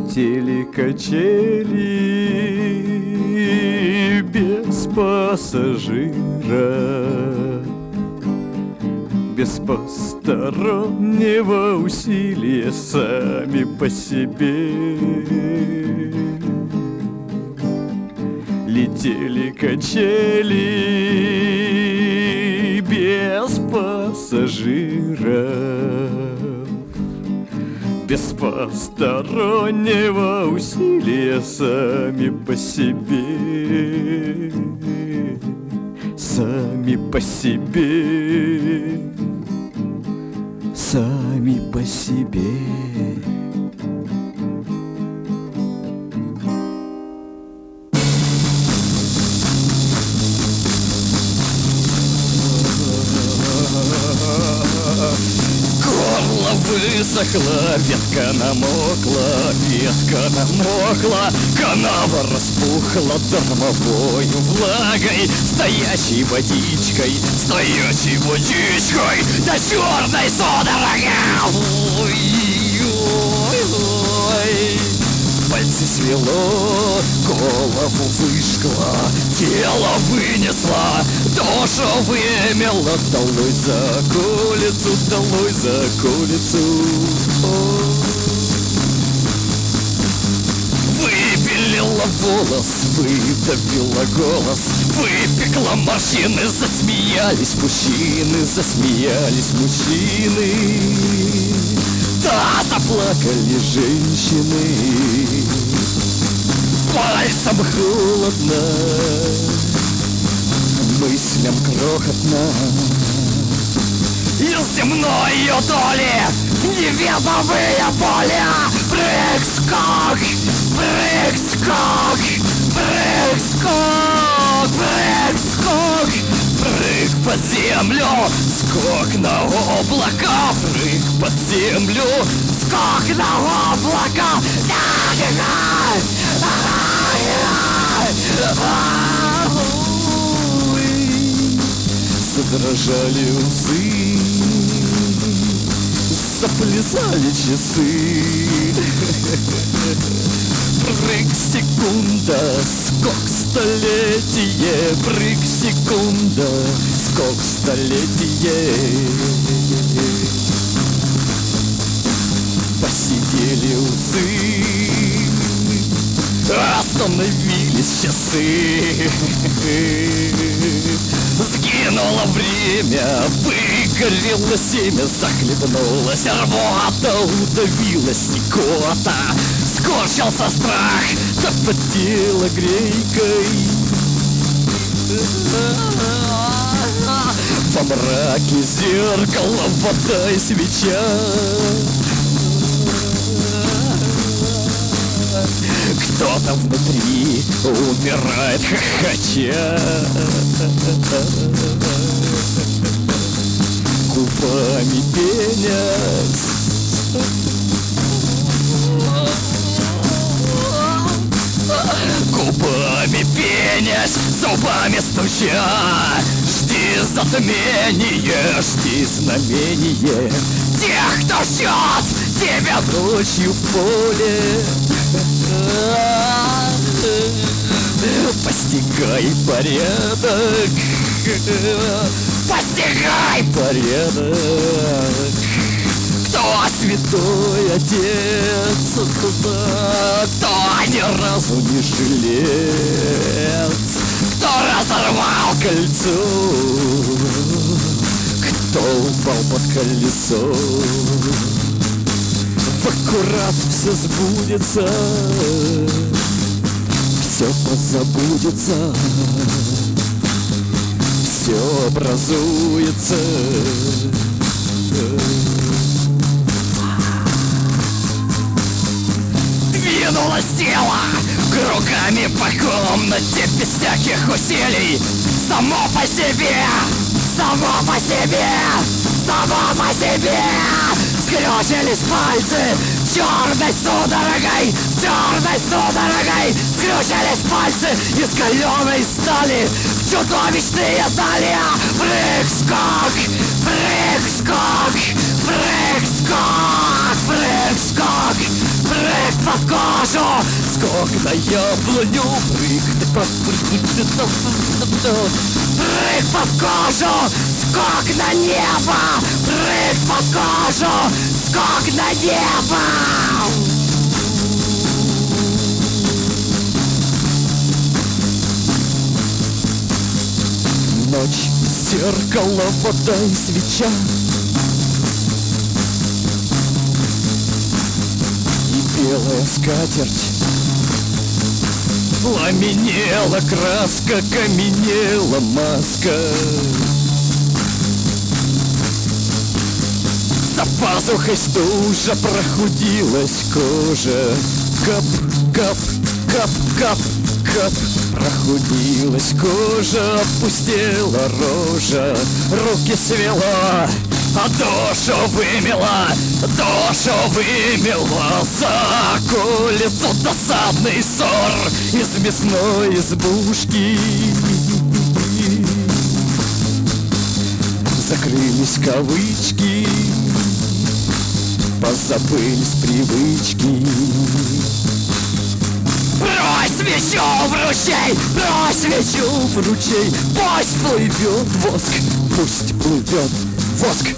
Летели качели без пассажира, без постороннего усилия, сами по себе. Летели качели без пассажиров, без постороннего усилия, сами по себе, сами по себе, сами по себе. Горло высохло, ветка намокла, ветка намокла, канава распухла дармовою влагой, стоячей водичкой, стоячей водичкой, да черной судорогой. Ой-ой-ой. Пальцы свело, голову выжгла, тело вынесла, душу вымела. Долой за околицу, долой за околицу. Выпилила волос, выдавила голос, выпекла морщины, засмеялись мужчины, засмеялись мужчины. Да, заплакали женщины. Пальцем холодно, мыслям крохотно. Из земной доли неведомые поля. Прыг-скок, прыг-скок, прыг-скок, прыг-скок. Прыг под землю, скок на облака. Прыг под землю, скок на облака. Задрожали усы, заплясали часы. Прыг секунда, скок столетие. Прыг секунда, скок столетие. Посидели усы, остановились часы. Сгинуло время, выгорело семя, захлебнулась рвота, удавилась икота. Скорчился страх, да потела грейкой. Во мраке зеркало, вода и свеча. Кто-то внутри умирает хохоча. Губами пенясь, губами пенясь, зубами стуча. Жди затмение, жди знамение тех, кто ждет тебя ночью в поле. Постигай порядок, постигай порядок. Кто святой отец, кто ни разу не жилец, кто разорвал кольцо, кто упал под колесо. Аккурат все сбудется, все позабудется, все образуется. Двинулось тело кругами по комнате без всяких усилий. Само по себе, само по себе, само по себе. Скрючились пальцы черной судорогой, черной судорогой. Скрючились пальцы из каленой стали в чудовищные дали. Прыг-скок, прыг-скок, прыг-скок, прыг-скок, прыг-скок. прыг под кожу, скок на яблоню, прыг под кожу, скок на небо, прыг под кожу, скок на небо. Ночь, зеркало, вода и свеча, и белая скатерть. Пламенела краска, каменела маска. За пазухой стужа, прохудилась кожа. Кап, кап, кап, кап, кап. Прохудилась кожа, опустела рожа. Руки свела, а душу вымела, душу вымела. За околицу досадный ссор из мясной избушки. Закрылись кавычки, позабылись привычки. Брось свечу в ручей, брось свечу в ручей. Пусть плывет воск, пусть плывет воск.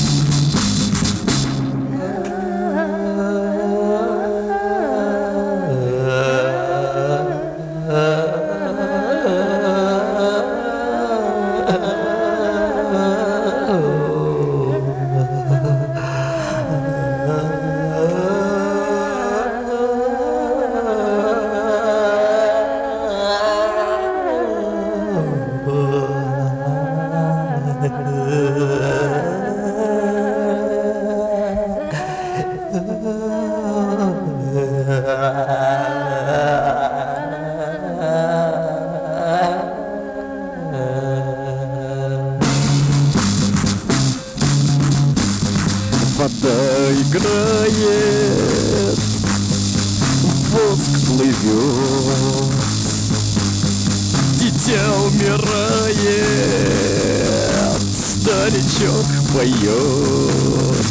Вода играет, воск плывет, дитя умирает, старичок поет.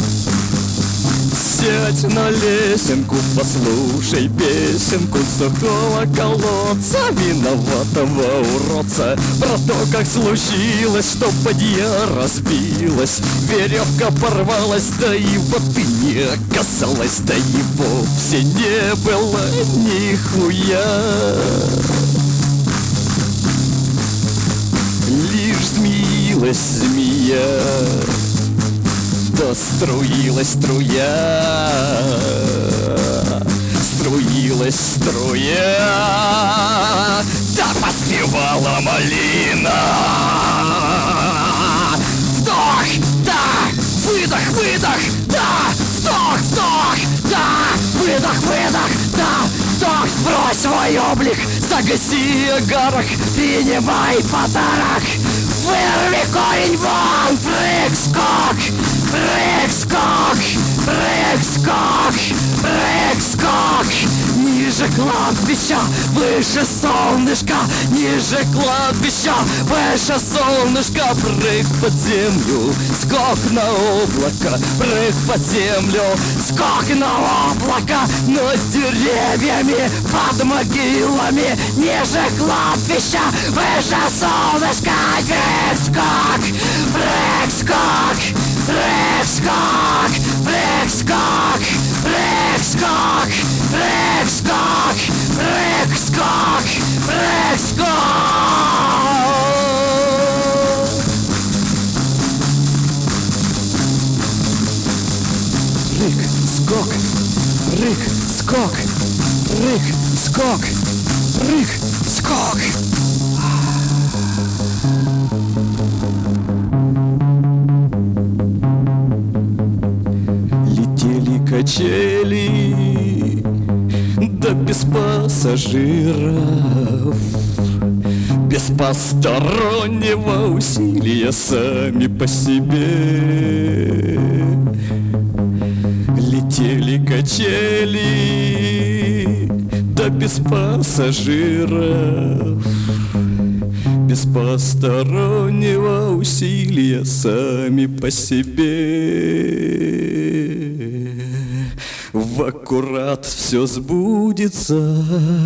Сядь на лесенку, послушай песенку сухого колодца, виноватого уродца. Про то, как случилось, что бадья разбилась, веревка порвалась, да и вот и не оказалось, да и вовсе не было нихуя. Лишь змеилась змея, да струилась струя, струилась струя, да поспевала малина. Вдох, да, выдох, выдох, да, вдох, вдох, да, выдох, выдох, да, вдох. Брось свой облик, загаси огарок, принимай подарок. Вырви корень вон, прыг-скок, прыг-скок, прыг-скок, прыг-скок. Ниже кладбища, выше солнышка, ниже кладбища, выше солнышка. Прыг под землю, скок на облако, прыг под землю, скок на облако. Над деревьями, под могилами, ниже кладбища, выше солнышка. Прыг-скок, прыг-скок, прыг-скок, прыг-скок, прыг-скок, прыг-скок, прыг-скок, прыг-скок. Прыг-скок, прыг-скок, прыг-скок, прыг-скок. Летели качели, да без пассажиров, без постороннего усилия, сами по себе. Летели качели, да без пассажиров, без постороннего усилия, сами по себе. в аккурат все сбудется,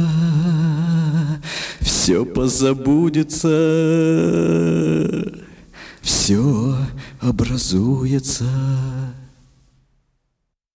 все позабудется, все образуется.